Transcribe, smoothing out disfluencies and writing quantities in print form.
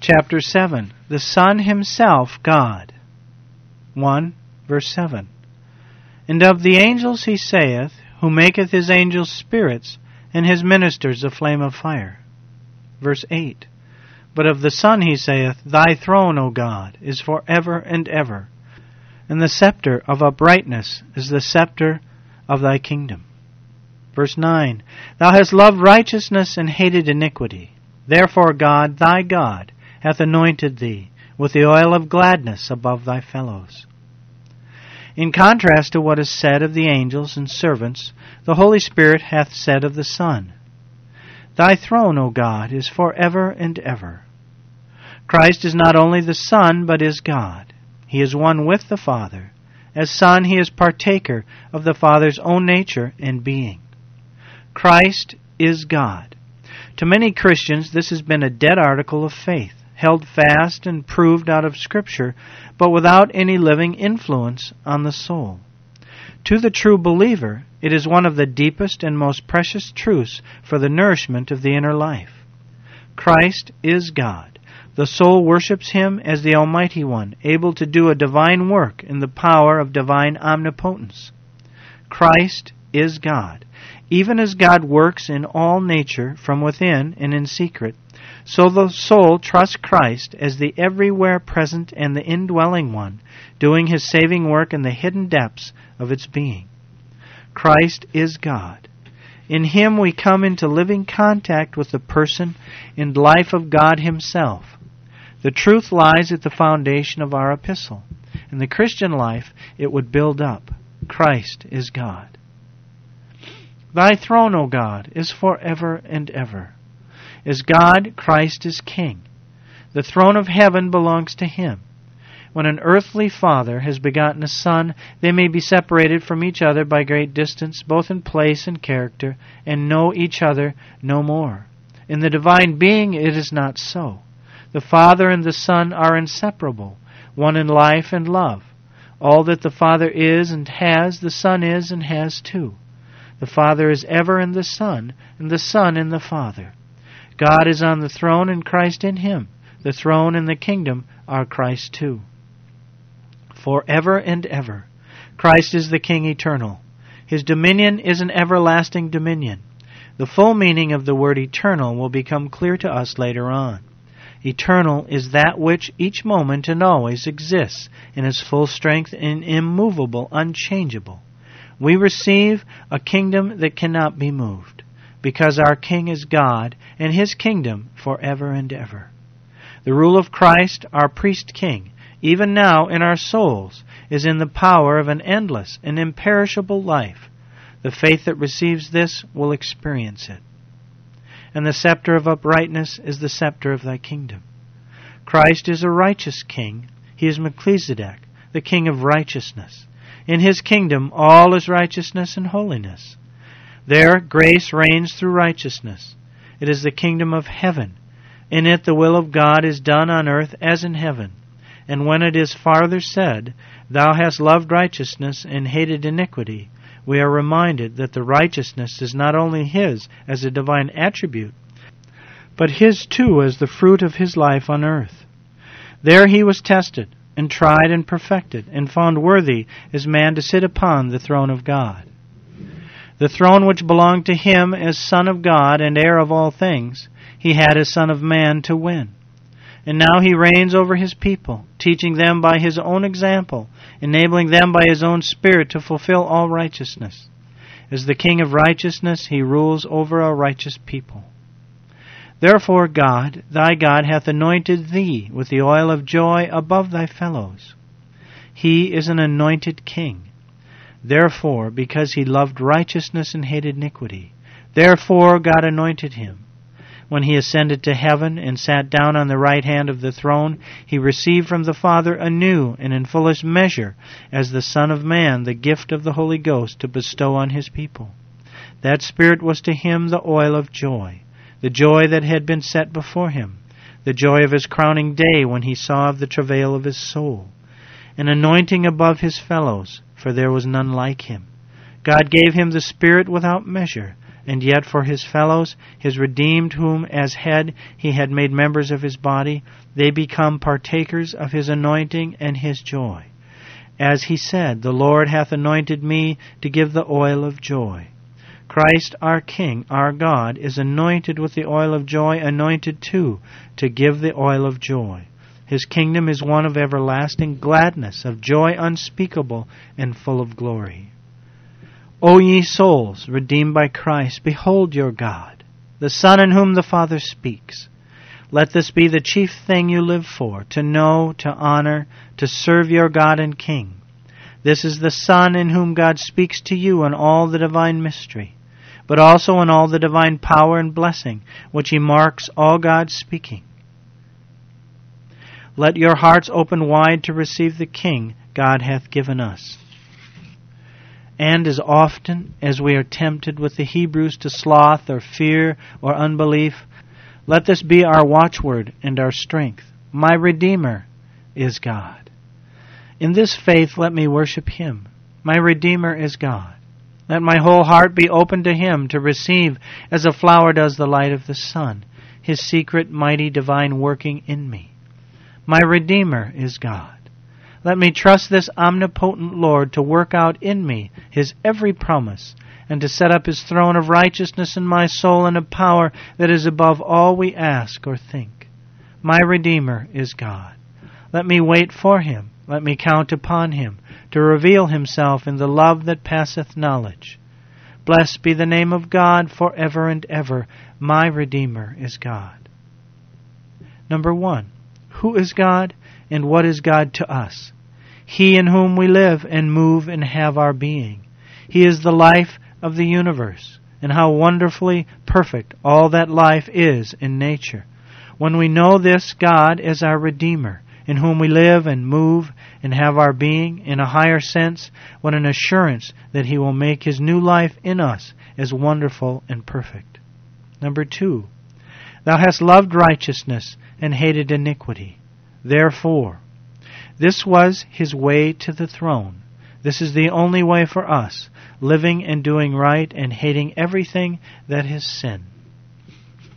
Chapter 7. The Son Himself, God. 1, verse 7. And of the angels he saith, who maketh his angels spirits, and his ministers a flame of fire. Verse 8. But of the Son he saith, Thy throne, O God, is for ever and ever, and the scepter of uprightness is the scepter of thy kingdom. Verse 9. Thou hast loved righteousness and hated iniquity. Therefore God, thy God, hath anointed thee with the oil of gladness above thy fellows. In contrast to what is said of the angels and servants, the Holy Spirit hath said of the Son, Thy throne, O God, is for ever and ever. Christ is not only the Son, but is God. He is one with the Father. As Son, He is partaker of the Father's own nature and being. Christ is God. To many Christians, this has been a dead article of faith, held fast and proved out of Scripture, but without any living influence on the soul. To the true believer, it is one of the deepest and most precious truths for the nourishment of the inner life. Christ is God. The soul worships Him as the Almighty One, able to do a divine work in the power of divine omnipotence. Christ is God. Even as God works in all nature from within and in secret, so the soul trusts Christ as the everywhere present and the indwelling one, doing His saving work in the hidden depths of its being. Christ is God. In Him we come into living contact with the person and life of God Himself. The truth lies at the foundation of our epistle. In the Christian life, it would build up. Christ is God. Thy throne, O God, is forever and ever. As God, Christ is King. The throne of heaven belongs to Him. When an earthly father has begotten a son, they may be separated from each other by great distance, both in place and character, and know each other no more. In the divine being it is not so. The Father and the Son are inseparable, one in life and love. All that the Father is and has, the Son is and has too. The Father is ever in the Son, and the Son in the Father. God is on the throne and Christ in Him. The throne and the kingdom are Christ too. Forever and ever. Christ is the King eternal. His dominion is an everlasting dominion. The full meaning of the word eternal will become clear to us later on. Eternal is that which each moment and always exists in its full strength and immovable, unchangeable. We receive a kingdom that cannot be moved, because our King is God, and His kingdom forever and ever. The rule of Christ, our priest-king, even now in our souls, is in the power of an endless and imperishable life. The faith that receives this will experience it. And the scepter of uprightness is the scepter of thy kingdom. Christ is a righteous king. He is Melchizedek, the king of righteousness. In His kingdom all is righteousness and holiness. There grace reigns through righteousness. It is the kingdom of heaven. In it the will of God is done on earth as in heaven. And when it is farther said, Thou hast loved righteousness and hated iniquity, we are reminded that the righteousness is not only His as a divine attribute, but His too as the fruit of His life on earth. There He was tested, and tried and perfected, and found worthy as man to sit upon the throne of God. The throne which belonged to Him as Son of God and heir of all things, He had as Son of Man to win. And now He reigns over His people, teaching them by His own example, enabling them by His own Spirit to fulfill all righteousness. As the King of righteousness, He rules over a righteous people. Therefore God, thy God, hath anointed thee with the oil of joy above thy fellows. He is an anointed king. Therefore, because he loved righteousness and hated iniquity, therefore God anointed him. When he ascended to heaven and sat down on the right hand of the throne, he received from the Father anew and in fullest measure, as the Son of Man, the gift of the Holy Ghost to bestow on his people. That Spirit was to him the oil of joy, the joy that had been set before him, the joy of his crowning day when he saw of the travail of his soul, an anointing above his fellows, for there was none like him. God gave him the Spirit without measure, and yet for his fellows, his redeemed, whom as head he had made members of his body, they become partakers of his anointing and his joy. As he said, the Lord hath anointed me to give the oil of joy. Christ our King, our God, is anointed with the oil of joy, anointed too to give the oil of joy. His kingdom is one of everlasting gladness, of joy unspeakable and full of glory. O ye souls, redeemed by Christ, behold your God, the Son in whom the Father speaks. Let this be the chief thing you live for, to know, to honor, to serve your God and King. This is the Son in whom God speaks to you in all the divine mystery, but also in all the divine power and blessing, which he marks all God's speaking. Let your hearts open wide to receive the King God hath given us. And as often as we are tempted with the Hebrews to sloth or fear or unbelief, let this be our watchword and our strength. My Redeemer is God. In this faith let me worship him. My Redeemer is God. Let my whole heart be open to him to receive, as a flower does the light of the sun, his secret, mighty, divine working in me. My Redeemer is God. Let me trust this omnipotent Lord to work out in me his every promise, and to set up his throne of righteousness in my soul in a power that is above all we ask or think. My Redeemer is God. Let me wait for him. Let me count upon him to reveal himself in the love that passeth knowledge. Blessed be the name of God forever and ever. My Redeemer is God. Number 1. Who is God, and what is God to us? He in whom we live and move and have our being. He is the life of the universe, and how wonderfully perfect all that life is in nature. When we know this God as our Redeemer, in whom we live and move and have our being, in a higher sense, what an assurance that he will make his new life in us as wonderful and perfect. Number 2, thou hast loved righteousness and hated iniquity. Therefore, this was his way to the throne. This is the only way for us, living and doing right and hating everything that is sin.